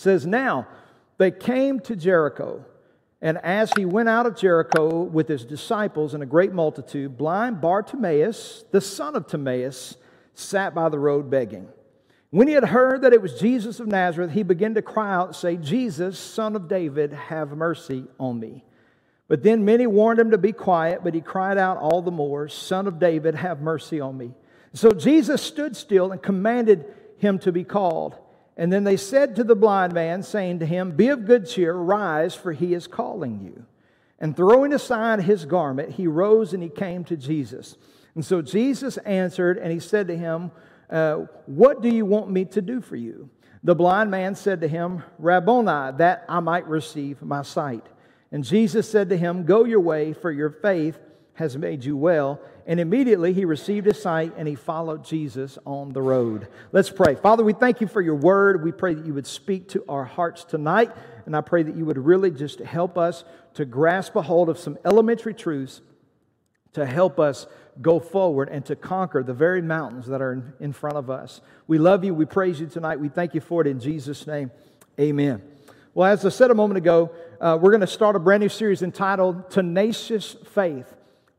says, "Now they came to Jericho, and as he went out of Jericho with his disciples and a great multitude, blind Bartimaeus, the son of Timaeus, sat by the road begging. When he had heard that it was Jesus of Nazareth, he began to cry out, say, 'Jesus, Son of David, have mercy on me.' But then many warned him to be quiet, but he cried out all the more, 'Son of David, have mercy on me.' So Jesus stood still and commanded him to be called. And then they said to the blind man, saying to him, 'Be of good cheer, rise, for he is calling you.' And throwing aside his garment, he rose and he came to Jesus. And so Jesus answered, and he said to him, 'What do you want me to do for you?' The blind man said to him, 'Rabboni, that I might receive my sight.' And Jesus said to him, 'Go your way, for your faith has made you well.' And immediately he received his sight, and he followed Jesus on the road." Let's pray. Father, we thank you for your word. We pray that you would speak to our hearts tonight. And I pray that you would really just help us to grasp a hold of some elementary truths to help us go forward and to conquer the very mountains that are in front of us. We love you. We praise you tonight. We thank you for it in Jesus' name. Amen. Well, as I said a moment ago, we're going to start a brand new series entitled Tenacious Faith.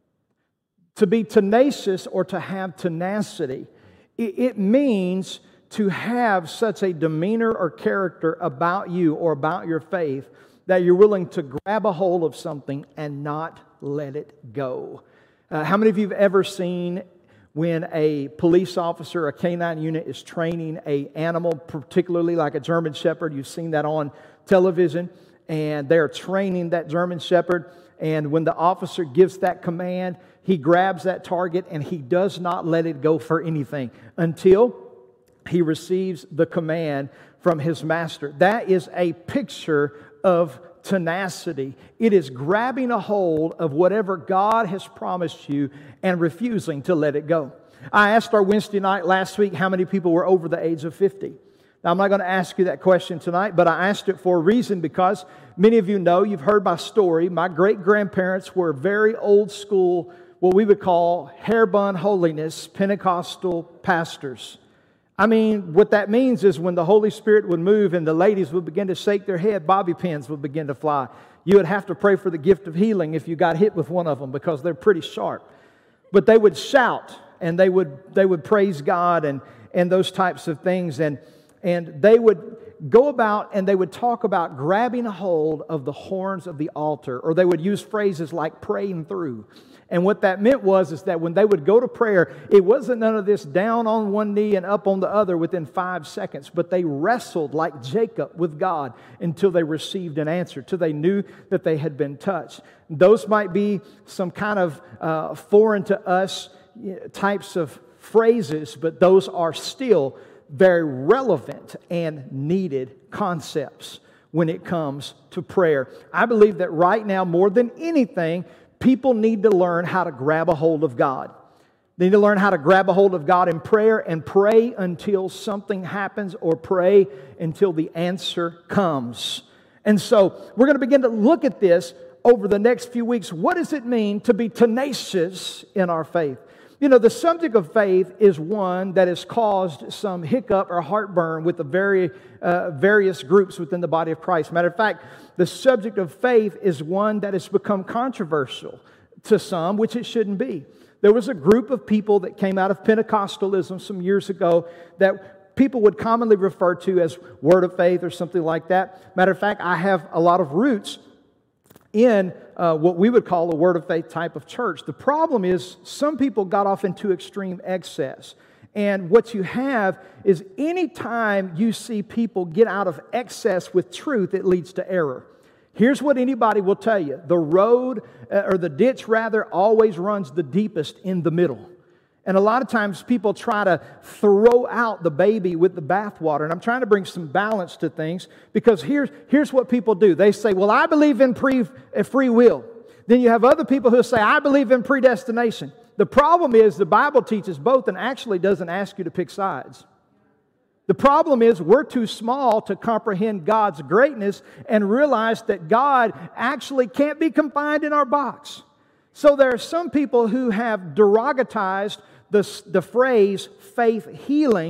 To be tenacious or to have tenacity, it means to have such a demeanor or character about you or about your faith that you're willing to grab a hold of something and not let it go. How many of you have ever seen when a police officer, a canine unit, is training an animal, particularly like a German Shepherd? You've seen that on television, and they're training that German Shepherd, and when the officer gives that command, he grabs that target and he does not let it go for anything until he receives the command from his master. That is a picture of tenacity. It is grabbing a hold of whatever God has promised you and refusing to let it go. I asked our Wednesday night last week how many people were over the age of 50. Now, I'm not going to ask you that question tonight, but I asked it for a reason because many of you know, you've heard my story. My great-grandparents were very old school, what we would call hair-bun holiness Pentecostal pastors. I mean, what that means is when the Holy Spirit would move and the ladies would begin to shake their head, bobby pins would begin to fly. You would have to pray for the gift of healing if you got hit with one of them because they're pretty sharp. But they would shout and they would praise God and those types of things. And they would go about and they would talk about grabbing a hold of the horns of the altar, or they would use phrases like praying through. And what that meant is that when they would go to prayer, it wasn't none of this down on one knee and up on the other within 5 seconds, but they wrestled like Jacob with God until they received an answer, till they knew that they had been touched. Those might be some kind of foreign to us types of phrases, but those are still very relevant and needed concepts when it comes to prayer. I believe that right now, more than anything, people need to learn how to grab a hold of God. They need to learn how to grab a hold of God in prayer and pray until something happens, or pray until the answer comes. And so we're going to begin to look at this over the next few weeks. What does it mean to be tenacious in our faith? You know, the subject of faith is one that has caused some hiccup or heartburn with the various groups within the body of Christ. Matter of fact, the subject of faith is one that has become controversial to some, which it shouldn't be. There was a group of people that came out of Pentecostalism some years ago that people would commonly refer to as Word of Faith or something like that. Matter of fact, I have a lot of roots in what we would call a Word of Faith type of church. The problem is some people got off into extreme excess. And what you have is any time you see people get out of excess with truth, it leads to error. Here's what anybody will tell you. The road, or the ditch rather, always runs the deepest in the middle. And a lot of times people try to throw out the baby with the bathwater. And I'm trying to bring some balance to things, because here's what people do. They say, well, I believe in free will. Then you have other people who say, I believe in predestination. The problem is the Bible teaches both and actually doesn't ask you to pick sides. The problem is we're too small to comprehend God's greatness and realize that God actually can't be confined in our box. So there are some people who have derogatized the phrase faith healing,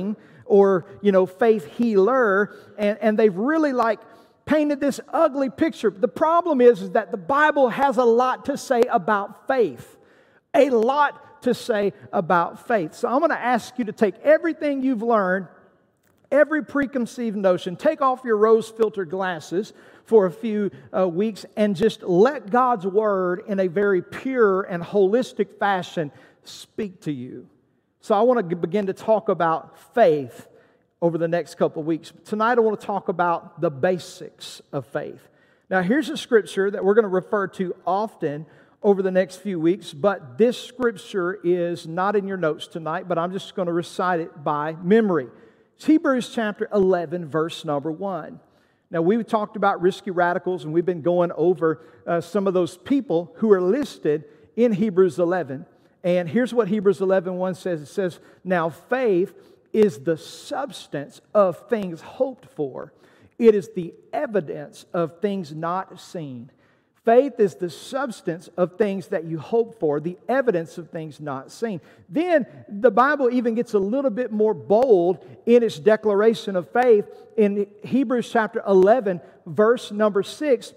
or, faith healer, and they've really like painted this ugly picture. The problem is that the Bible has a lot to say about faith. A lot to say about faith. So I'm going to ask you to take everything you've learned, every preconceived notion, take off your rose-filtered glasses for a few weeks and just let God's Word in a very pure and holistic fashion speak to you. So I want to begin to talk about faith over the next couple of weeks. Tonight I want to talk about the basics of faith. Now here's a scripture that we're going to refer to often over the next few weeks, but this scripture is not in your notes tonight, but I'm just going to recite it by memory. It's Hebrews chapter 11, verse number 1. Now, we've talked about risky radicals, and we've been going over some of those people who are listed in Hebrews 11. And here's what Hebrews 11:1 says. It says, "Now faith is the substance of things hoped for. It is the evidence of things not seen." Faith is the substance of things that you hope for, the evidence of things not seen. Then the Bible even gets a little bit more bold in its declaration of faith. In Hebrews chapter 11, verse number 6,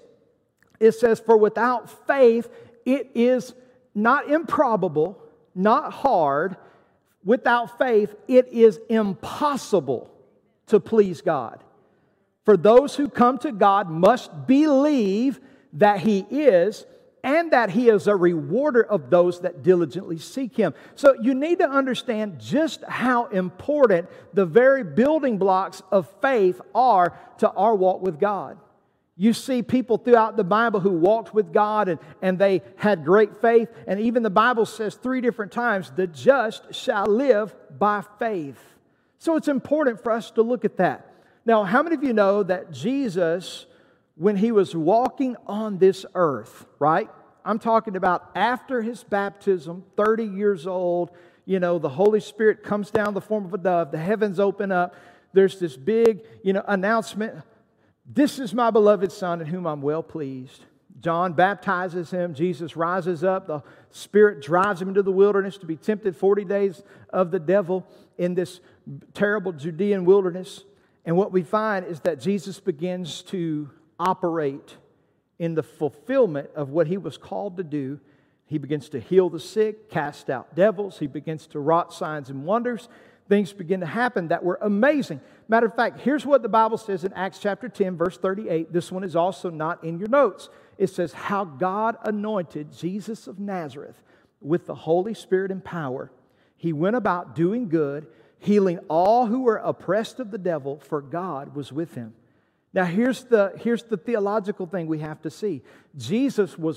it says, "For without faith it is not improbable, not hard. Without faith it is impossible to please God. For those who come to God must believe that He is, and that He is a rewarder of those that diligently seek Him." So you need to understand just how important the very building blocks of faith are to our walk with God. You see people throughout the Bible who walked with God and they had great faith. And even the Bible says 3 different times, "The just shall live by faith." So it's important for us to look at that. Now, how many of you know that Jesus, when He was walking on this earth, right? I'm talking about after His baptism, 30 years old, the Holy Spirit comes down in the form of a dove, the heavens open up, there's this big, announcement, "This is my beloved Son in whom I'm well pleased." John baptizes Him, Jesus rises up, the Spirit drives Him into the wilderness to be tempted 40 days of the devil in this terrible Judean wilderness. And what we find is that Jesus begins to operate in the fulfillment of what He was called to do. He begins to heal the sick, cast out devils. He begins to wrought signs and wonders. Things begin to happen that were amazing. Matter of fact, here's what the Bible says in Acts chapter 10, verse 38. This one is also not in your notes. It says, "How God anointed Jesus of Nazareth with the Holy Spirit and power. He went about doing good, healing all who were oppressed of the devil, for God was with Him." Now here's the theological thing we have to see. Jesus was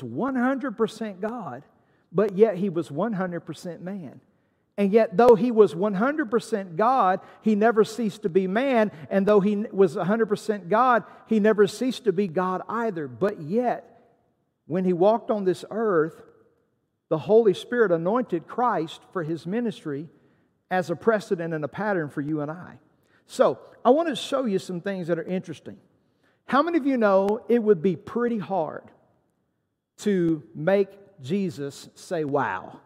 100% God, but yet He was 100% man. And yet though He was 100% God, He never ceased to be man. And though He was 100% God, He never ceased to be God either. But yet, when He walked on this earth, the Holy Spirit anointed Christ for His ministry as a precedent and a pattern for you and I. So, I want to show you some things that are interesting. How many of you know it would be pretty hard to make Jesus say, "Wow"?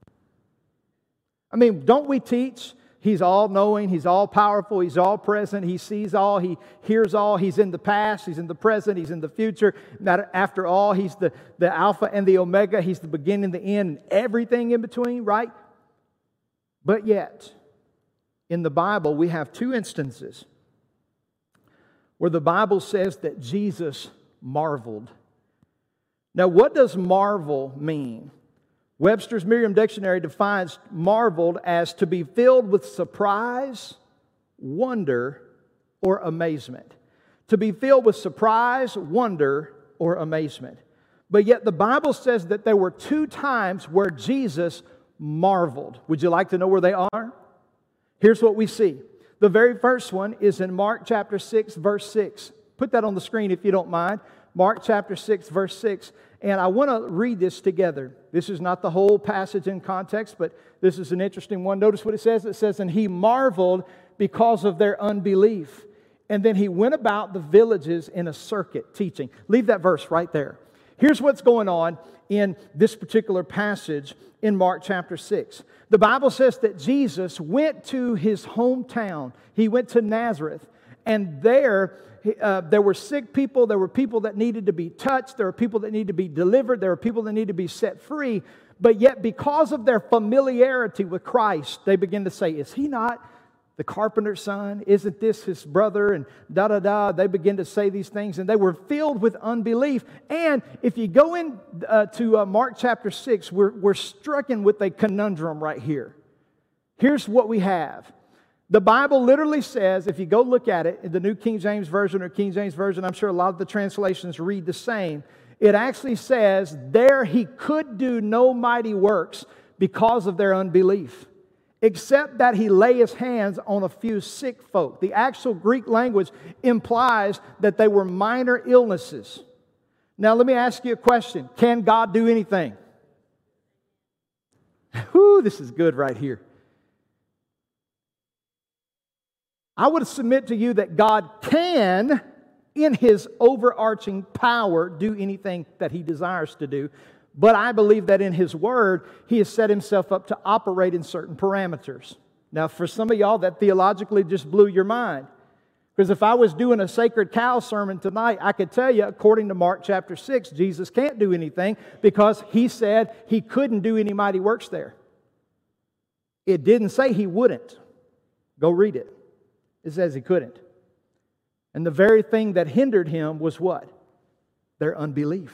I mean, don't we teach He's all-knowing, He's all-powerful, He's all-present, He sees all, He hears all, He's in the past, He's in the present, He's in the future. After all, He's the Alpha and the Omega, He's the beginning, the end, and everything in between, right? But yet, in the Bible, we have 2 instances where the Bible says that Jesus marveled. Now, what does marvel mean? Webster's Merriam Dictionary defines marveled as to be filled with surprise, wonder, or amazement. To be filled with surprise, wonder, or amazement. But yet the Bible says that there were 2 times where Jesus marveled. Would you like to know where they are? Here's what we see. The very first one is in Mark chapter 6, verse 6. Put that on the screen if you don't mind. Mark chapter 6, verse 6. And I want to read this together. This is not the whole passage in context, but this is an interesting one. Notice what it says. It says, "And He marveled because of their unbelief. And then He went about the villages in a circuit teaching." Leave that verse right there. Here's what's going on in this particular passage in Mark chapter 6. The Bible says that Jesus went to his hometown. He went to Nazareth. And there were sick people. There were people that needed to be touched. There were people that needed to be delivered. There were people that needed to be set free. But yet, because of their familiarity with Christ, they begin to say, is he not the carpenter's son? Isn't this his brother? And da-da-da. They begin to say these things, and they were filled with unbelief. And if you go to Mark chapter 6, we're stricken with a conundrum right here. Here's what we have. The Bible literally says, if you go look at it in the New King James Version or King James Version, I'm sure a lot of the translations read the same. It actually says, there he could do no mighty works because of their unbelief, except that he lay his hands on a few sick folk. The actual Greek language implies that they were minor illnesses. Now let me ask you a question. Can God do anything? Whew, this is good right here. I would submit to you that God can, in His overarching power, do anything that He desires to do. But I believe that in His Word, He has set Himself up to operate in certain parameters. Now, for some of y'all, that theologically just blew your mind. Because if I was doing a sacred cow sermon tonight, I could tell you, according to Mark chapter 6, Jesus can't do anything because He said He couldn't do any mighty works there. It didn't say He wouldn't. Go read it. It says He couldn't. And the very thing that hindered Him was what? Their unbelief.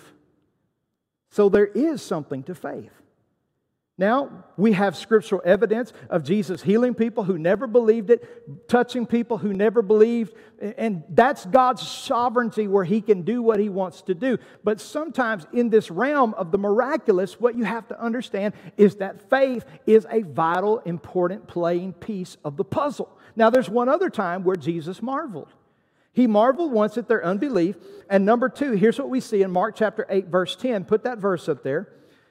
So there is something to faith. Now, we have scriptural evidence of Jesus healing people who never believed it, touching people who never believed, and that's God's sovereignty where He can do what He wants to do. But sometimes in this realm of the miraculous, what you have to understand is that faith is a vital, important playing piece of the puzzle. Now, there's one other time where Jesus marveled. He marveled once at their unbelief. And number two, here's what we see in Mark chapter 8, verse 10. Put that verse up there.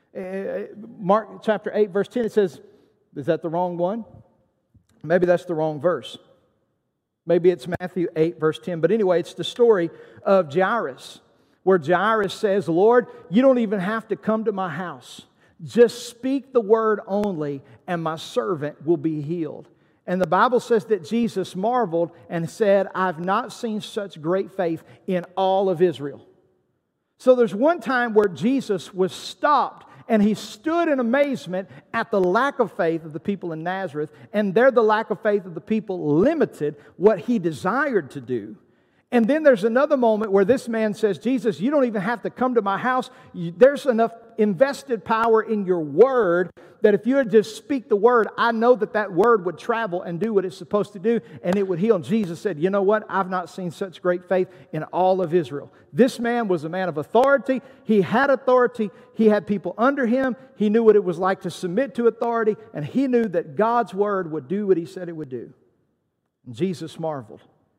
Mark chapter 8, verse 10, it says, is that the wrong one? Maybe that's the wrong verse. Maybe it's Matthew 8, verse 10. But anyway, it's the story of Jairus, where Jairus says, Lord, you don't even have to come to my house. Just speak the word only, and my servant will be healed. And the Bible says that Jesus marveled and said, I've not seen such great faith in all of Israel. So there's one time where Jesus was stopped and He stood in amazement at the lack of faith of the people in Nazareth, and there the lack of faith of the people limited what He desired to do. And then there's another moment where this man says, Jesus, you don't even have to come to my house. There's enough invested power in your word that if you would just speak the word, I know that that word would travel and do what it's supposed to do, and it would heal. And Jesus said, you know what? I've not seen such great faith in all of Israel. This man was a man of authority. He had authority. He had people under him. He knew what it was like to submit to authority, and he knew that God's word would do what He said it would do. And Jesus marveled.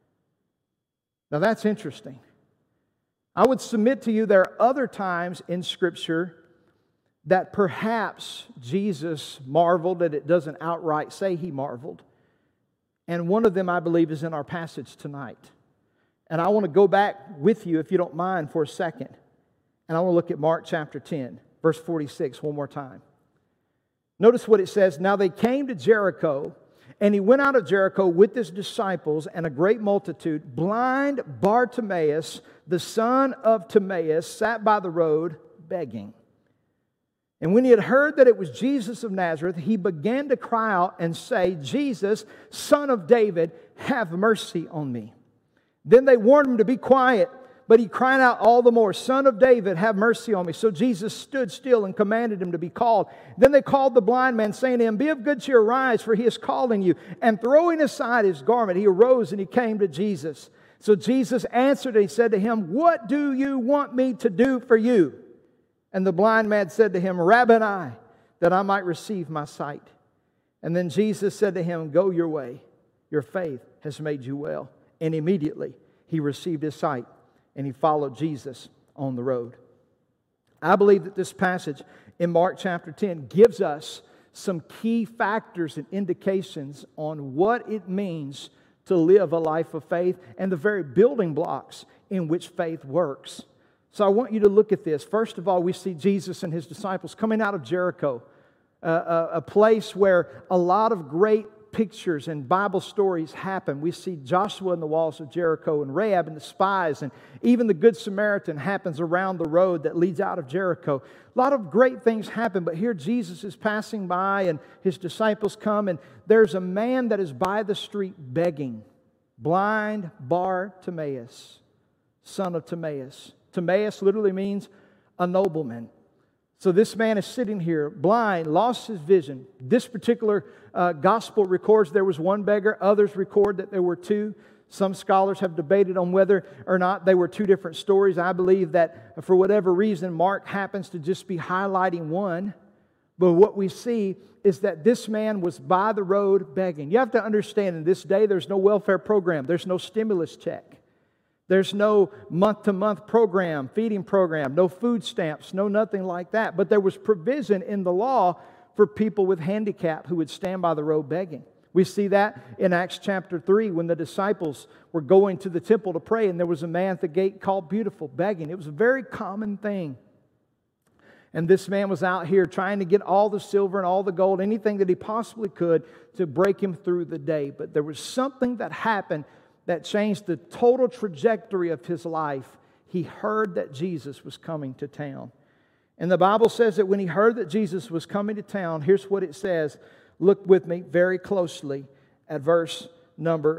Now that's interesting. I would submit to you there are other times in Scripture that perhaps Jesus marveled, that it doesn't outright say He marveled. And one of them, I believe, is in our passage tonight. And I want to go back with you, if you don't mind, for a second. And I want to look at Mark chapter 10, verse 46 one more time. Notice what it says. Now they came to Jericho, and He went out of Jericho with His disciples and a great multitude. Blind Bartimaeus, the son of Timaeus, sat by the road begging. And when he had heard that it was Jesus of Nazareth, he began to cry out and say, Jesus, Son of David, have mercy on me. Then they warned him to be quiet, but he cried out all the more, Son of David, have mercy on me. So Jesus stood still and commanded him to be called. Then they called the blind man, saying to him, Be of good cheer, arise, for he is calling you. And throwing aside his garment, he arose and he came to Jesus. So Jesus answered and He said to him, What do you want me to do for you? And the blind man said to him, Rabboni, that I might receive my sight. And then Jesus said to him, Go your way, your faith has made you well. And immediately he received his sight, and he followed Jesus on the road. I believe that this passage in Mark chapter 10 gives us some key factors and indications on what it means to live a life of faith and the very building blocks in which faith works. So I want you to look at this. First of all, we see Jesus and His disciples coming out of Jericho, a place where a lot of great pictures and Bible stories happen. We see Joshua in the walls of Jericho, and Rahab and the spies, and even the Good Samaritan happens around the road that leads out of Jericho. A lot of great things happen, but here Jesus is passing by and His disciples come, and there's a man that is by the street begging. Blind Bartimaeus, son of Timaeus. Timaeus literally means a nobleman. So this man is sitting here, blind, lost his vision. This particular gospel records there was one beggar. Others record that there were two. Some scholars have debated on whether or not they were two different stories. I believe that for whatever reason, Mark happens to just be highlighting one. But what we see is that this man was by the road begging. You have to understand, in this day, there's no welfare program. There's no stimulus check. There's no month-to-month program, feeding program, no food stamps, no nothing like that. But there was provision in the law for people with handicap who would stand by the road begging. We see that in Acts chapter 3 when the disciples were going to the temple to pray, and there was a man at the gate called Beautiful begging. It was a very common thing. And this man was out here trying to get all the silver and all the gold, anything that he possibly could to break him through the day. But there was something that happened that changed the total trajectory of his life. He heard that Jesus was coming to town. And the Bible says that when he heard that Jesus was coming to town, here's what it says. Look with me very closely at verse number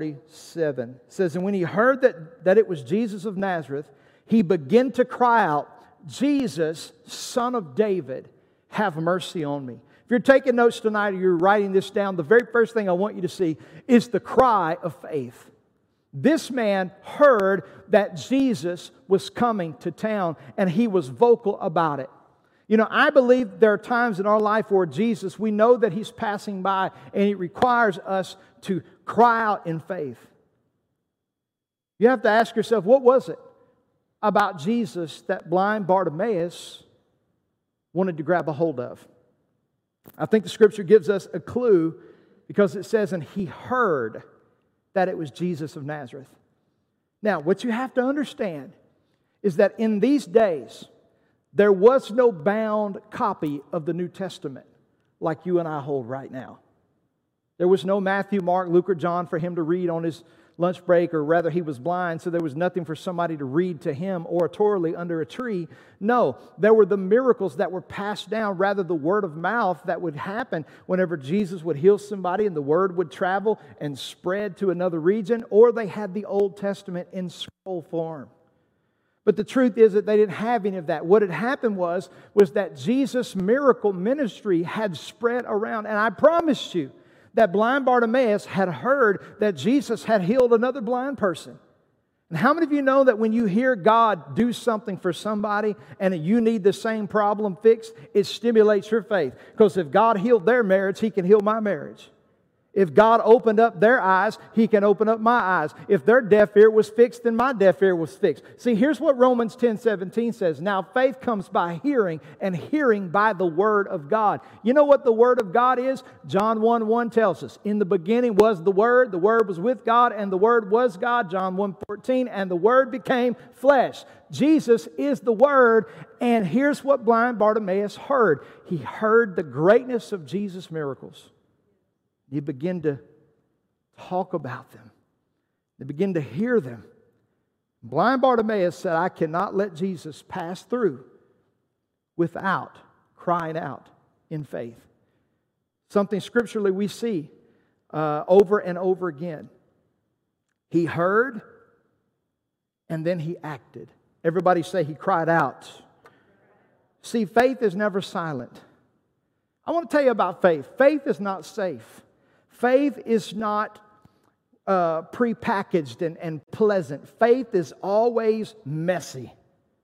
47. It says, and when he heard that it was Jesus of Nazareth, he began to cry out, Jesus, Son of David, have mercy on me. If you're taking notes tonight or you're writing this down, the very first thing I want you to see is the cry of faith. This man heard that Jesus was coming to town, and he was vocal about it. You know, I believe there are times in our life where Jesus, we know that He's passing by, and it requires us to cry out in faith. You have to ask yourself, what was it about Jesus that blind Bartimaeus wanted to grab a hold of? I think the Scripture gives us a clue because it says, and he heard that it was Jesus of Nazareth. Now, what you have to understand is that in these days, there was no bound copy of the New Testament like you and I hold right now. There was no Matthew, Mark, Luke, or John for him to read on his lunch break, or rather he was blind, so there was nothing for somebody to read to him oratorily under a tree. No, there were the miracles that were passed down, rather the word of mouth that would happen whenever Jesus would heal somebody and the word would travel and spread to another region, or they had the Old Testament in scroll form. But the truth is that they didn't have any of that. What had happened was that Jesus' miracle ministry had spread around, and I promise you, that blind Bartimaeus had heard that Jesus had healed another blind person. And how many of you know that when you hear God do something for somebody and you need the same problem fixed, it stimulates your faith? Because if God healed their marriage, He can heal my marriage. If God opened up their eyes, He can open up my eyes. If their deaf ear was fixed, then my deaf ear was fixed. See, here's what Romans 10:17 says. Now faith comes by hearing, and hearing by the Word of God. You know what the Word of God is? John 1:1 tells us, in the beginning was the Word was with God, and the Word was God. John 1:14, and the Word became flesh. Jesus is the Word, and here's what blind Bartimaeus heard. He heard the greatness of Jesus' miracles. He began to talk about them. They began to hear them. Blind Bartimaeus said, I cannot let Jesus pass through without crying out in faith. Something scripturally we see over and over again. He heard and then he acted. Everybody say he cried out. See, faith is never silent. I want to tell you about faith. Faith is not safe. Faith is not prepackaged and pleasant. Faith is always messy.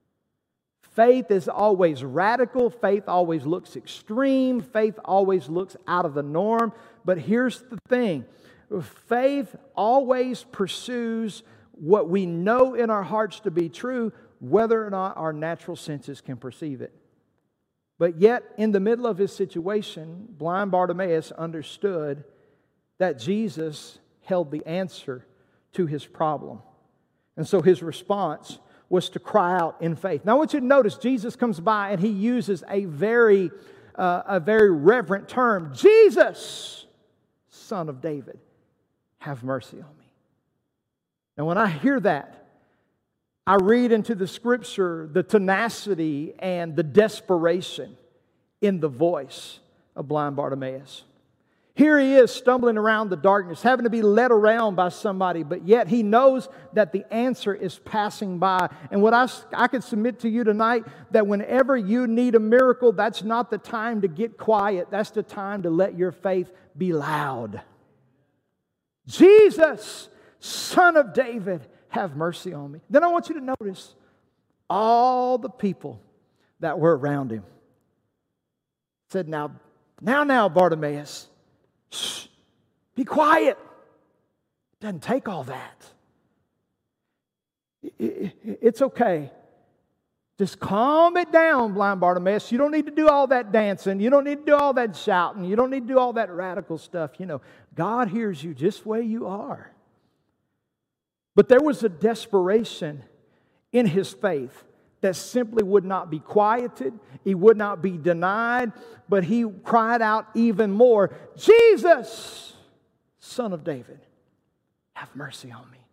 Faith is always radical. Faith always looks extreme. Faith always looks out of the norm. But here's the thing. Faith always pursues what we know in our hearts to be true, whether or not our natural senses can perceive it. But yet, in the middle of his situation, blind Bartimaeus understood that Jesus held the answer to his problem. And so his response was to cry out in faith. Now I want you to notice Jesus comes by and he uses a very reverent term. Jesus, Son of David, have mercy on me. And when I hear that, I read into the Scripture the tenacity and the desperation in the voice of blind Bartimaeus. Here he is stumbling around the darkness, having to be led around by somebody, but yet he knows that the answer is passing by. And what I could submit to you tonight, that whenever you need a miracle, that's not the time to get quiet. That's the time to let your faith be loud. Jesus, Son of David, have mercy on me. Then I want you to notice all the people that were around him. Said, now, Bartimaeus, shh, be quiet. It doesn't take all that. It's okay. Just calm it down, blind Bartimaeus. You don't need to do all that dancing. You don't need to do all that shouting. You don't need to do all that radical stuff. You know, God hears you just the way you are. But there was a desperation in his faith that simply would not be quieted. He would not be denied. But he cried out even more, Jesus, Son of David, have mercy on me.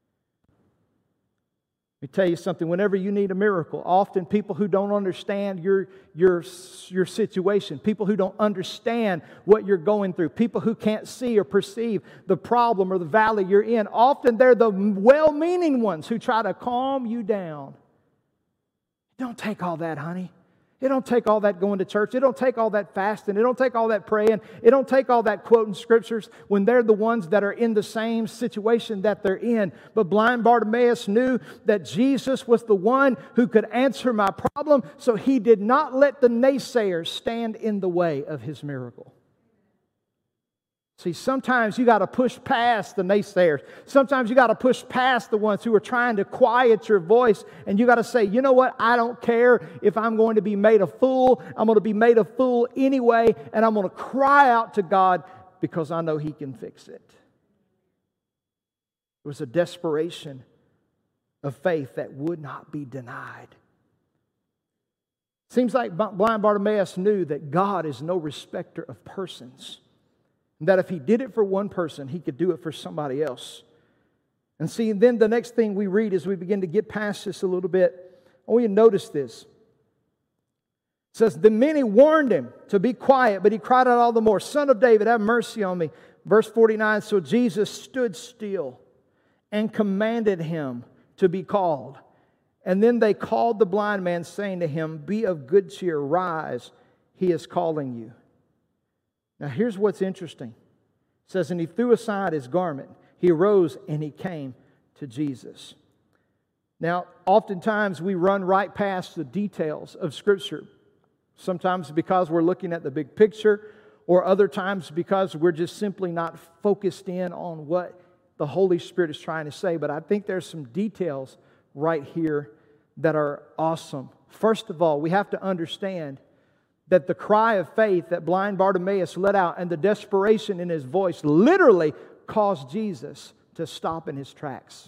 Let me tell you something. Whenever you need a miracle, often people who don't understand your situation, people who don't understand what you're going through, people who can't see or perceive the problem or the valley you're in, often they're the well-meaning ones who try to calm you down. Don't take all that, honey. It don't take all that going to church. It don't take all that fasting. It don't take all that praying. It don't take all that quoting scriptures when they're the ones that are in the same situation that they're in. But blind Bartimaeus knew that Jesus was the one who could answer my problem, so he did not let the naysayers stand in the way of his miracle. See, sometimes you got to push past the naysayers. Sometimes you got to push past the ones who are trying to quiet your voice. And you got to say, you know what? I don't care if I'm going to be made a fool. I'm going to be made a fool anyway. And I'm going to cry out to God because I know He can fix it. It was a desperation of faith that would not be denied. Seems like blind Bartimaeus knew that God is no respecter of persons. That if He did it for one person, He could do it for somebody else. And see, then the next thing we read as we begin to get past this a little bit, I want you to notice this. It says, the many warned Him to be quiet, but He cried out all the more, Son of David, have mercy on me. Verse 49, so Jesus stood still and commanded him to be called. And then they called the blind man, saying to him, be of good cheer, rise, He is calling you. Now here's what's interesting. It says, and he threw aside his garment. He arose and he came to Jesus. Now, oftentimes we run right past the details of Scripture. Sometimes because we're looking at the big picture, or other times because we're just simply not focused in on what the Holy Spirit is trying to say. But I think there's some details right here that are awesome. First of all, we have to understand that the cry of faith that blind Bartimaeus let out and the desperation in his voice literally caused Jesus to stop in His tracks.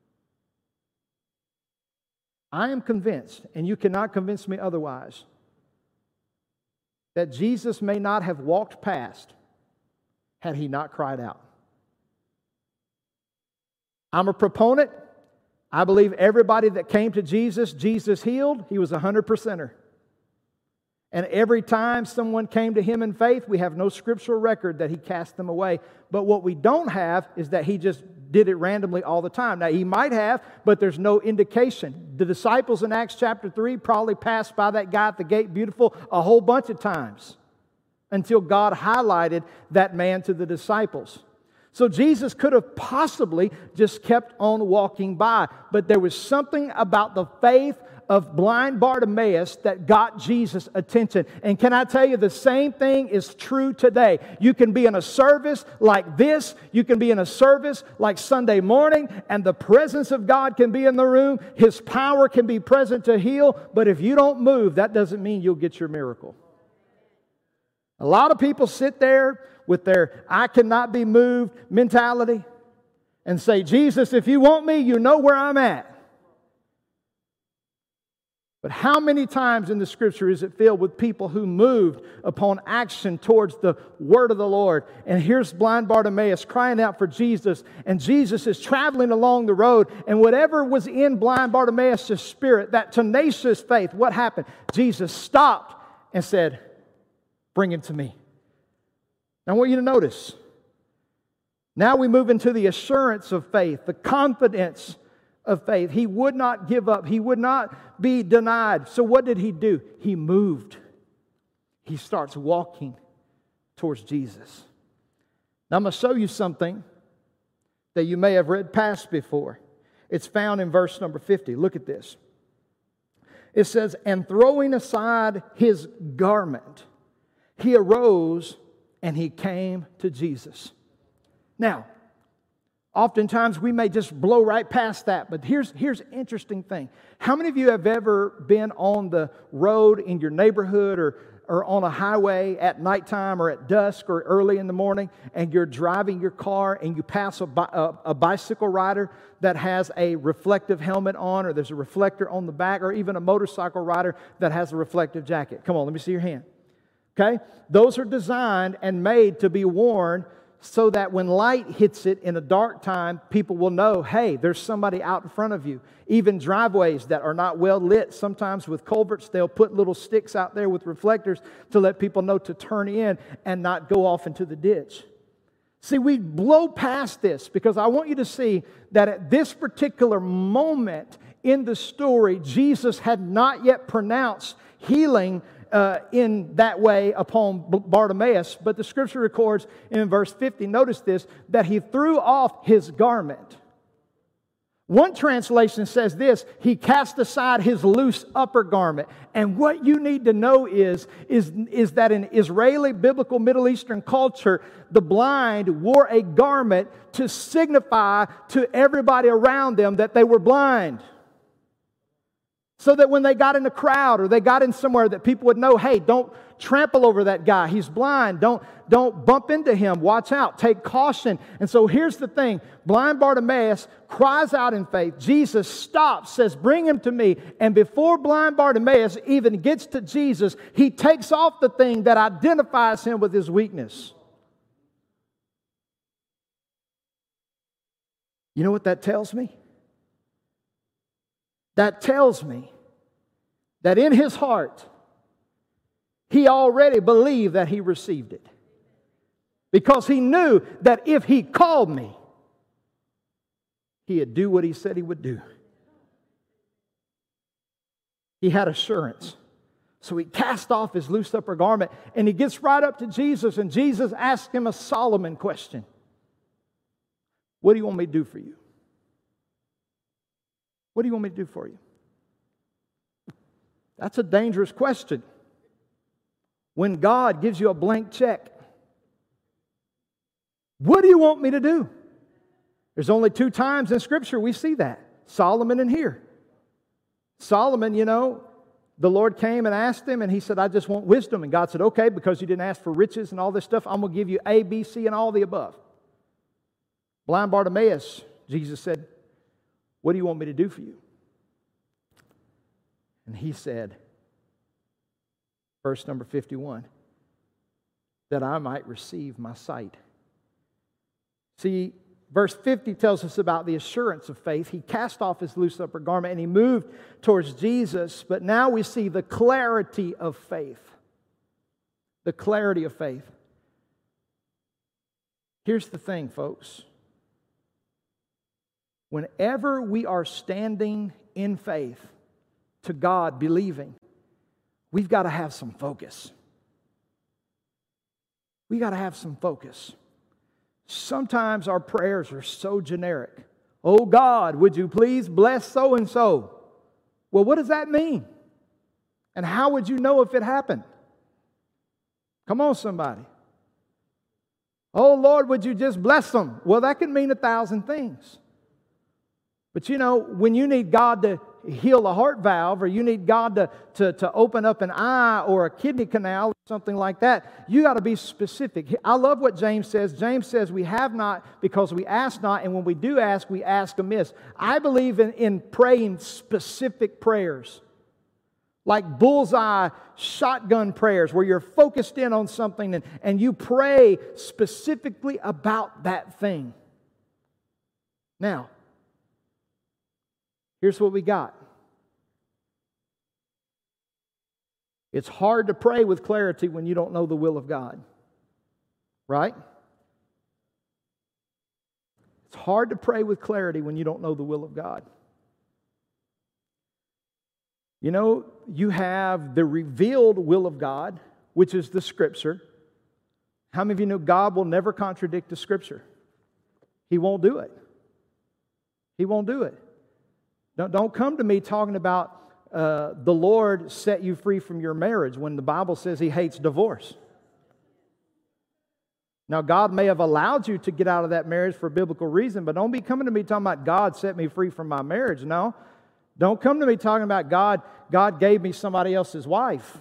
I am convinced, and you cannot convince me otherwise, that Jesus may not have walked past had He not cried out. I'm a proponent. I believe everybody that came to Jesus, Jesus healed. He was 100%er. And every time someone came to Him in faith, we have no scriptural record that He cast them away. But what we don't have is that He just did it randomly all the time. Now, He might have, but there's no indication. The disciples in Acts chapter 3 probably passed by that guy at the gate beautiful a whole bunch of times until God highlighted that man to the disciples. So Jesus could have possibly just kept on walking by. But there was something about the faith of blind Bartimaeus that got Jesus' attention. And can I tell you, the same thing is true today. You can be in a service like this. You can be in a service like Sunday morning, and the presence of God can be in the room. His power can be present to heal. But if you don't move, that doesn't mean you'll get your miracle. A lot of people sit there with their I cannot be moved mentality and say, Jesus, if you want me, you know where I'm at. But how many times in the Scripture is it filled with people who moved upon action towards the word of the Lord? And here's blind Bartimaeus crying out for Jesus, and Jesus is traveling along the road, and whatever was in blind Bartimaeus' spirit, that tenacious faith, what happened? Jesus stopped and said, "Bring him to me." Now I want you to notice, now we move into the assurance of faith, the confidence of faith. He would not give up. He would not be denied. So what did he do? He moved. He starts walking towards Jesus. Now I'm going to show you something that you may have read past before. It's found in verse number 50. Look at this. It says, "And throwing aside his garment, he arose and he came to Jesus." Now, oftentimes we may just blow right past that, but here's an interesting thing. How many of you have ever been on the road in your neighborhood or on a highway at nighttime or at dusk or early in the morning, and you're driving your car and you pass a bicycle rider that has a reflective helmet on, or there's a reflector on the back, or even a motorcycle rider that has a reflective jacket? Come on, let me see your hand. Okay? Those are designed and made to be worn so that when light hits it in a dark time, people will know, hey, there's somebody out in front of you. Even driveways that are not well lit, sometimes with culverts, they'll put little sticks out there with reflectors to let people know to turn in and not go off into the ditch. See, we blow past this because I want you to see that at this particular moment in the story, Jesus had not yet pronounced healing in that way upon Bartimaeus, but the Scripture records in verse 50, notice this, that he threw off his garment. One translation says this, he cast aside his loose upper garment. And what you need to know is that in Israeli biblical Middle Eastern culture, the blind wore a garment to signify to everybody around them that they were blind. So that when they got in a crowd or they got in somewhere that people would know, hey, don't trample over that guy. He's blind. Don't bump into him. Watch out. Take caution. And so here's the thing. Blind Bartimaeus cries out in faith. Jesus stops, says, "Bring him to me." And before blind Bartimaeus even gets to Jesus, he takes off the thing that identifies him with his weakness. You know what that tells me? That tells me that in his heart, he already believed that he received it. Because he knew that if he called me, he'd do what he said he would do. He had assurance. So he cast off his loose upper garment and he gets right up to Jesus, and Jesus asks him a Solomon question. What do you want me to do for you? What do you want me to do for you? That's a dangerous question. When God gives you a blank check, what do you want me to do? There's only 2 times in Scripture we see that. Solomon and here. Solomon, the Lord came and asked him, and he said, "I just want wisdom." And God said, "Okay, because you didn't ask for riches and all this stuff, I'm going to give you A, B, C, and all the above." Blind Bartimaeus, Jesus said, "What do you want me to do for you?" And he said, verse number 51, "That I might receive my sight." See, verse 50 tells us about the assurance of faith. He cast off his loose upper garment and he moved towards Jesus. But now we see the clarity of faith. The clarity of faith. Here's the thing, folks. Whenever we are standing in faith to God, believing, we've got to have some focus. We got to have some focus. Sometimes our prayers are so generic. "Oh God, would you please bless so-and-so?" Well, what does that mean? And how would you know if it happened? Come on, somebody. "Oh Lord, would you just bless them?" Well, that can mean 1,000 things. But when you need God to heal a heart valve, or you need God to open up an eye or a kidney canal or something like that, you got to be specific. I love what James says. James says we have not because we ask not, and when we do ask, we ask amiss. I believe in praying specific prayers. Like bullseye shotgun prayers where you're focused in on something and you pray specifically about that thing. Now, here's what we got. It's hard to pray with clarity when you don't know the will of God. Right? It's hard to pray with clarity when you don't know the will of God. You know, you have the revealed will of God, which is the Scripture. How many of you know God will never contradict the Scripture? He won't do it. He won't do it. Don't come to me talking about the Lord set you free from your marriage when the Bible says He hates divorce. Now, God may have allowed you to get out of that marriage for a biblical reason, but don't be coming to me talking about God set me free from my marriage. No. Don't come to me talking about God gave me somebody else's wife.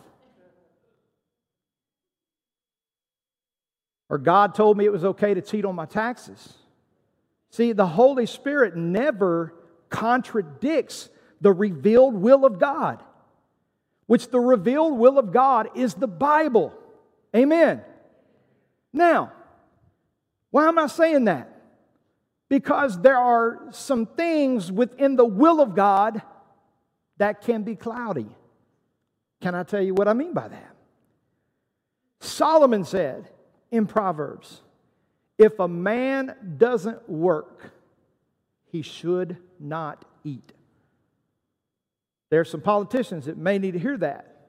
Or God told me it was okay to cheat on my taxes. See, the Holy Spirit never contradicts the revealed will of God, which the revealed will of God is the Bible. Amen. Now, why am I saying that? Because there are some things within the will of God that can be cloudy. Can I tell you what I mean by that? Solomon said in Proverbs, if a man doesn't work, he should not eat. There are some politicians that may need to hear that.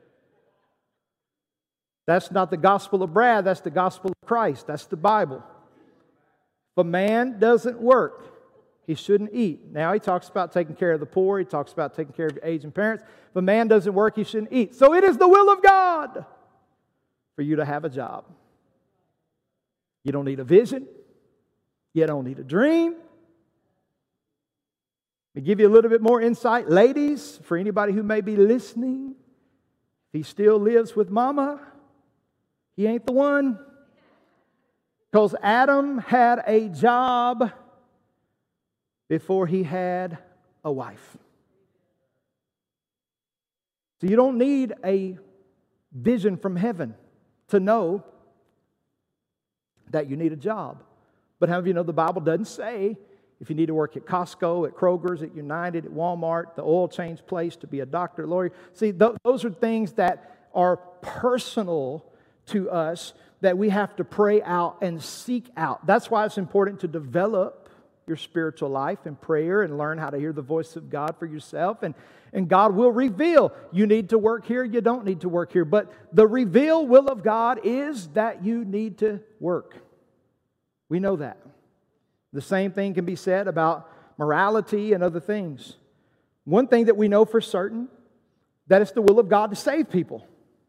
That's not the gospel of Brad, that's the gospel of Christ. That's the Bible. If a man doesn't work, he shouldn't eat. Now he talks about taking care of the poor. He talks about taking care of your aging parents. If a man doesn't work, he shouldn't eat. So it is the will of God for you to have a job. You don't need a vision. You don't need a dream. Let me give you a little bit more insight. Ladies, for anybody who may be listening, if he still lives with mama, he ain't the one. Because Adam had a job before he had a wife. So you don't need a vision from heaven to know that you need a job. But how many of you know the Bible doesn't say if you need to work at Costco, at Kroger's, at United, at Walmart, the oil change place, to be a doctor, lawyer. See, those are things that are personal to us that we have to pray out and seek out. That's why it's important to develop your spiritual life in prayer and learn how to hear the voice of God for yourself. And God will reveal, you need to work here, you don't need to work here. But the revealed will of God is that you need to work. We know that. The same thing can be said about morality and other things. One thing that we know for certain, that it's the will of God to save people.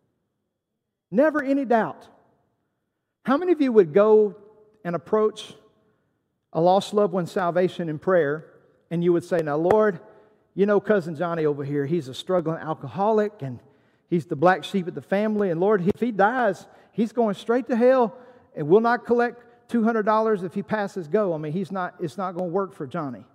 Never any doubt. How many of you would go and approach a lost loved one's salvation in prayer and you would say, now Lord, you know cousin Johnny over here, he's a struggling alcoholic and he's the black sheep of the family, and Lord, if he dies, he's going straight to hell and we'll not collect $200 if he passes go. I mean, it's not going to work for Johnny.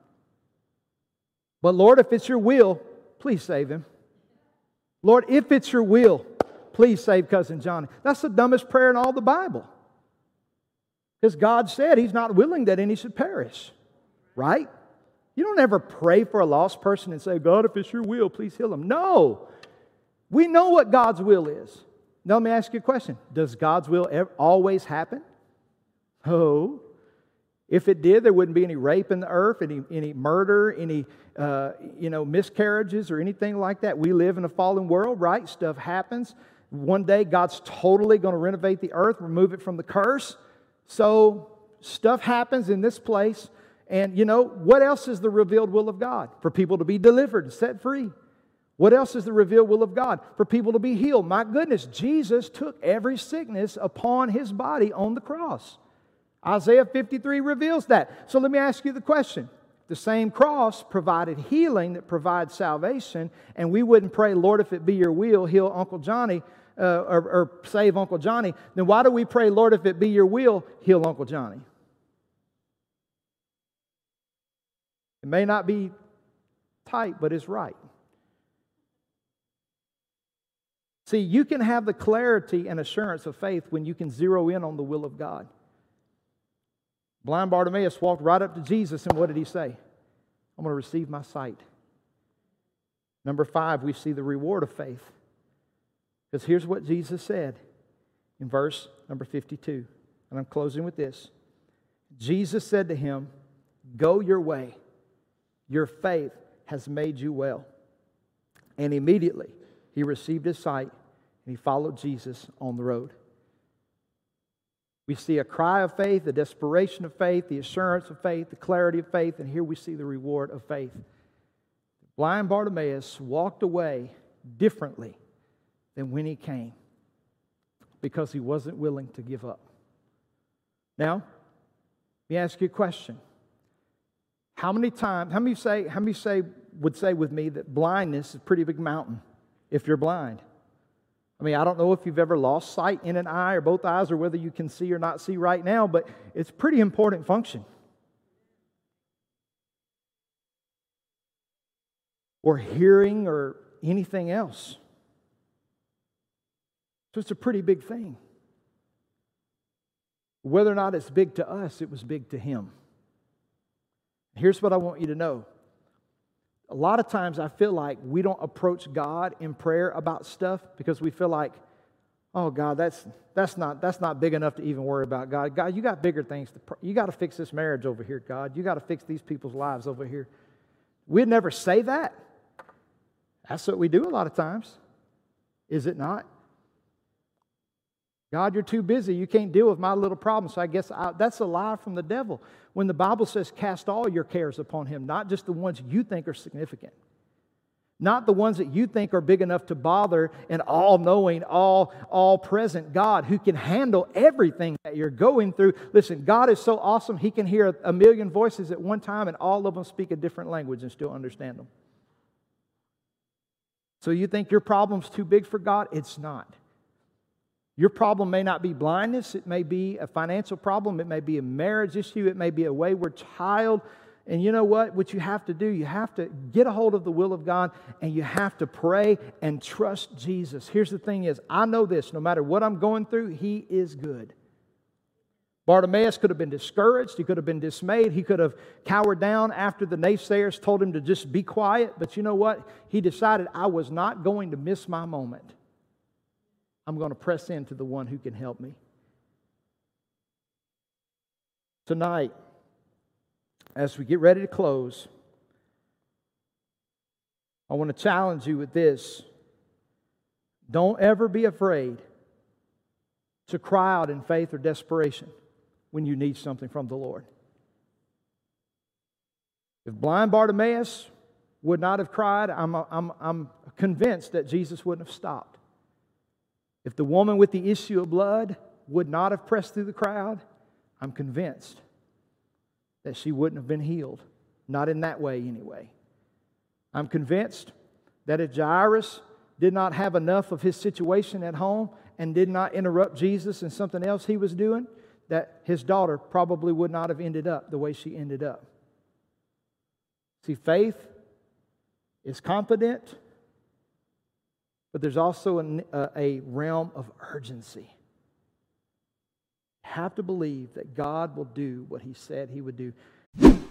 But Lord, if it's your will, please save him. Lord, if it's your will, please save cousin Johnny. That's the dumbest prayer in all the Bible. Because God said He's not willing that any should perish. Right? You don't ever pray for a lost person and say, God, if it's your will, please heal him. No. We know what God's will is. Now let me ask you a question. Does God's will always happen? No. If it did, there wouldn't be any rape in the earth, any murder, any miscarriages or anything like that. We live in a fallen world, right? Stuff happens. One day God's totally going to renovate the earth, remove it from the curse. So stuff happens in this place. And you know, what else is the revealed will of God? For people to be delivered and set free. What else is the revealed will of God? For people to be healed. My goodness, Jesus took every sickness upon His body on the cross. Isaiah 53 reveals that. So let me ask you the question. The same cross provided healing that provides salvation, and we wouldn't pray, Lord, if it be your will, heal Uncle Johnny or save Uncle Johnny. Then why do we pray, Lord, if it be your will, heal Uncle Johnny? It may not be tight, but it's right. See, you can have the clarity and assurance of faith when you can zero in on the will of God. Blind Bartimaeus walked right up to Jesus, and what did he say? I'm going to receive my sight. Number 5, we see the reward of faith. Because here's what Jesus said in verse number 52. And I'm closing with this. Jesus said to him, "Go your way. Your faith has made you well." And immediately he received his sight and he followed Jesus on the road. We see a cry of faith, the desperation of faith, the assurance of faith, the clarity of faith, and here we see the reward of faith. Blind Bartimaeus walked away differently than when he came because he wasn't willing to give up. Now, let me ask you a question. How many would say with me that blindness is a pretty big mountain if you're blind? I mean, I don't know if you've ever lost sight in an eye or both eyes or whether you can see or not see right now, but it's a pretty important function. Or hearing or anything else. So it's a pretty big thing. Whether or not it's big to us, it was big to him. Here's what I want you to know. A lot of times I feel like we don't approach God in prayer about stuff because we feel like, oh God, that's not big enough to even worry about. God, you got bigger things. You got to fix this marriage over here, God. You got to fix these people's lives over here. We'd never say that. That's what we do a lot of times. Is it not? God, you're too busy. You can't deal with my little problem. So I guess that's a lie from the devil. When the Bible says cast all your cares upon him, not just the ones you think are significant. Not the ones that you think are big enough to bother an all-knowing, all-present God who can handle everything that you're going through. Listen, God is so awesome, He can hear a million voices at one time and all of them speak a different language and still understand them. So you think your problem's too big for God? It's not. Your problem may not be blindness. It may be a financial problem. It may be a marriage issue. It may be a wayward child. And you know what? What you have to do, you have to get a hold of the will of God and you have to pray and trust Jesus. Here's the thing is, I know this. No matter what I'm going through, He is good. Bartimaeus could have been discouraged. He could have been dismayed. He could have cowered down after the naysayers told him to just be quiet. But you know what? He decided, I was not going to miss my moment. I'm going to press into the one who can help me. Tonight, as we get ready to close, I want to challenge you with this. Don't ever be afraid to cry out in faith or desperation when you need something from the Lord. If blind Bartimaeus would not have cried, I'm convinced that Jesus wouldn't have stopped. If the woman with the issue of blood would not have pressed through the crowd, I'm convinced that she wouldn't have been healed. Not in that way anyway. I'm convinced that if Jairus did not have enough of his situation at home and did not interrupt Jesus in something else he was doing, that his daughter probably would not have ended up the way she ended up. See, faith is confident, but there's also a realm of urgency. You have to believe that God will do what He said He would do.